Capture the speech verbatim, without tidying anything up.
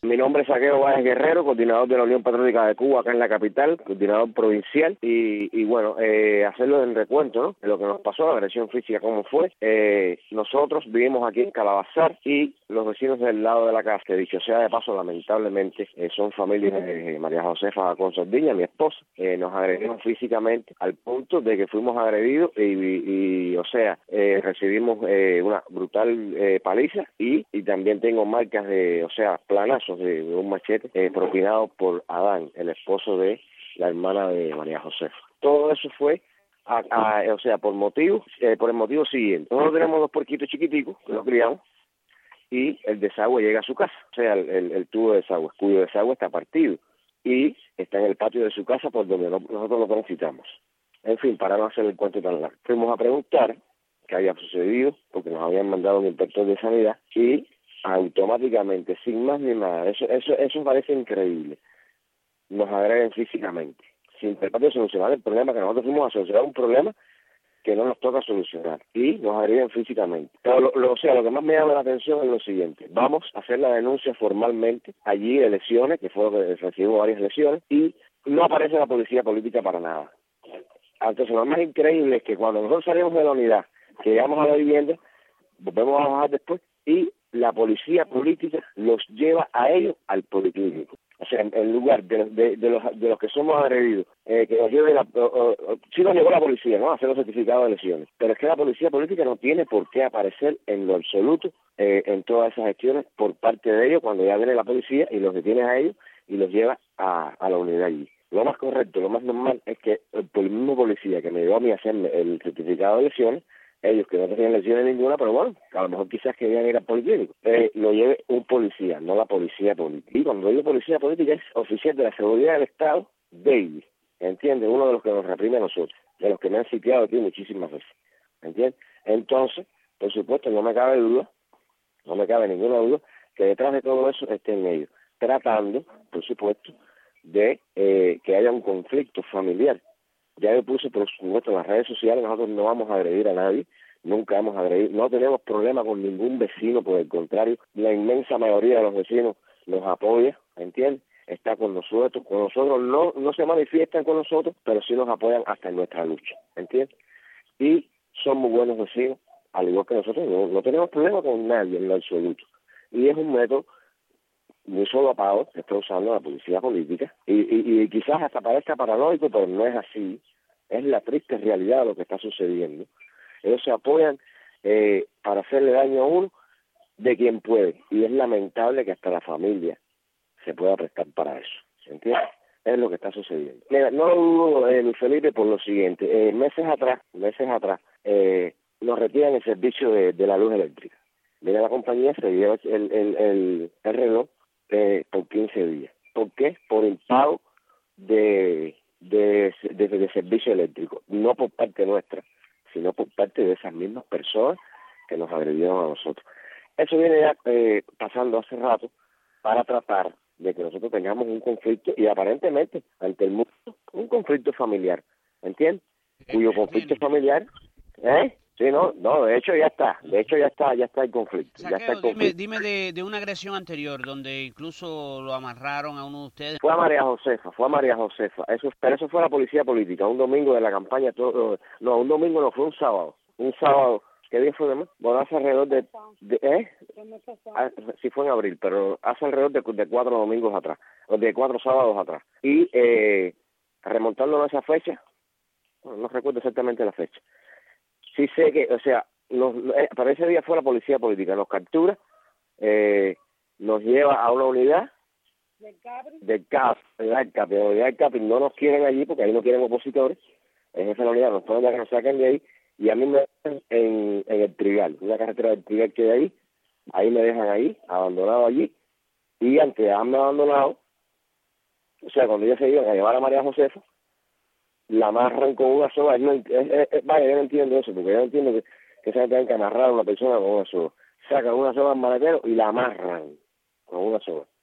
Mi nombre es Saqueo Báez Guerrero, coordinador de la Unión Patriótica de Cuba acá en la capital, coordinador provincial, y, y bueno, eh, hacerlo en recuento, ¿no?, de lo que nos pasó, la agresión física, cómo fue. Eh, nosotros vivimos aquí en Calabazar y los vecinos del lado de la casa, que dicho sea de paso, lamentablemente, eh, son familias de María Josefa con Sardiña, mi esposa, eh, nos agredieron físicamente al punto de que fuimos agredidos y, y, y o sea, eh, recibimos eh, una brutal eh, paliza y, y también tengo marcas de, o sea, planazos de, de un machete eh, propinado por Adán, el esposo de la hermana de María Josefa. Todo eso fue, a, a, o sea, por motivo, eh, por el motivo siguiente. Nosotros tenemos dos puerquitos chiquiticos que los criamos y el desagüe llega a su casa, o sea, el, el, el tubo de desagüe, cuyo desagüe está partido y está en el patio de su casa por donde no, nosotros lo transitamos. En fin, para no hacer el cuento tan largo, fuimos a preguntar qué había sucedido, porque nos habían mandado un inspector de sanidad y automáticamente, sin más ni nada, eso eso eso parece increíble, nos agreden físicamente, sin tratar de solucionar el problema, que nosotros fuimos a solucionar un problema que no nos toca solucionar, y nos agreden físicamente. Pero lo, lo, o sea, lo que más me llama la atención es lo siguiente: vamos a hacer la denuncia formalmente allí de lesiones, que fue lo que recibimos varias lesiones, y no aparece la policía política para nada. Entonces, lo más increíble es que cuando nosotros salimos de la unidad, que llegamos a la vivienda, volvemos a bajar después, y la policía política los lleva a ellos al policlínico. O sea, en, en lugar de, de, de, los, de los que somos agredidos, eh, que nos lleve la... O, o, sí nos llevó la policía, ¿no?, a hacer los certificados de lesiones. Pero es que la policía política no tiene por qué aparecer en lo absoluto eh, en todas esas gestiones por parte de ellos, cuando ya viene la policía y los detiene a ellos y los lleva a, a la unidad allí. Lo más correcto, lo más normal es que el, el mismo policía que me llevó a mí a hacerme el certificado de lesiones, ellos que no tenían lesiones ninguna, pero bueno, a lo mejor quizás querían ir al policlínico, eh, lo lleve un policía, no la policía política. Y cuando digo policía política es oficial de la seguridad del Estado, David, ¿entiendes? Uno de los que nos reprime a nosotros, de los que me han sitiado aquí muchísimas veces, ¿entiendes? Entonces, por supuesto, no me cabe duda, no me cabe ninguna duda, que detrás de todo eso estén ellos, tratando, por supuesto, de eh, que haya un conflicto familiar. Ya yo puse, por supuesto, en las redes sociales, nosotros no vamos a agredir a nadie, nunca vamos a agredir, no tenemos problema con ningún vecino, por el contrario, la inmensa mayoría de los vecinos nos apoya, ¿entiendes? Está con nosotros, con nosotros no no se manifiestan con nosotros, pero sí nos apoyan hasta en nuestra lucha, ¿entiendes? Y son muy buenos vecinos, al igual que nosotros, no, no tenemos problema con nadie en lo absoluto. Y es un método muy solapado que está usando la policía política, y, y, y quizás hasta parezca paranoico, pero no es así, es la triste realidad de lo que está sucediendo. Ellos se apoyan eh, para hacerle daño a uno de quien puede, y es lamentable que hasta la familia se pueda prestar para eso, ¿entiendes? Es lo que está sucediendo. Mira, no lo dudo, eh, Luis Felipe, por lo siguiente: eh, meses atrás, meses atrás, eh, nos retiran el servicio de, de la luz eléctrica. Mira, la compañía se lleva el, el, el, el reloj eh, por quince días. ¿Por qué? Por el pago de, de, de, de servicio eléctrico, no por parte nuestra, sino por parte de esas mismas personas que nos agredieron a nosotros. Eso viene ya eh, pasando hace rato para tratar de que nosotros tengamos un conflicto, y aparentemente ante el mundo un conflicto familiar, ¿entiendes? Cuyo conflicto familiar, ¿eh? Sí, no, no, de hecho ya está, de hecho ya está, ya está el conflicto. Saqueo, ya está el conflicto. dime, dime de, de una agresión anterior donde incluso lo amarraron a uno de ustedes. Fue a María Josefa, fue a María Josefa, eso, pero eso fue la policía política, un domingo de la campaña, todo, no, un domingo no, fue un sábado, un sábado, ¿qué día fue, demás? Bueno, hace alrededor de, de ¿eh? Ah, sí fue en abril, pero hace alrededor de, de cuatro domingos atrás, o de cuatro sábados atrás, y eh, remontando a esa fecha, no, no recuerdo exactamente la fecha, sí sé que, o sea, nos, eh, para ese día fue la policía política, nos captura, eh, nos lleva a una unidad del CAPI, del CAPI, del CAPI, la unidad del CAPI no nos quieren allí porque ahí no quieren opositores, en esa unidad nos ponen ya que nos sacan de ahí, y a mí me dejan en, en el Trigal, una carretera del Trigal que hay ahí, ahí me dejan ahí, abandonado allí, y antes de haberme abandonado, o sea, cuando ellos se iban a llevar a María Josefa, la amarran con una soga. No, es, es, es, vaya, yo no entiendo eso, porque yo no entiendo que, que se tengan que amarrar a una persona con una soga. Sacan una soga al maletero y la amarran con una soga.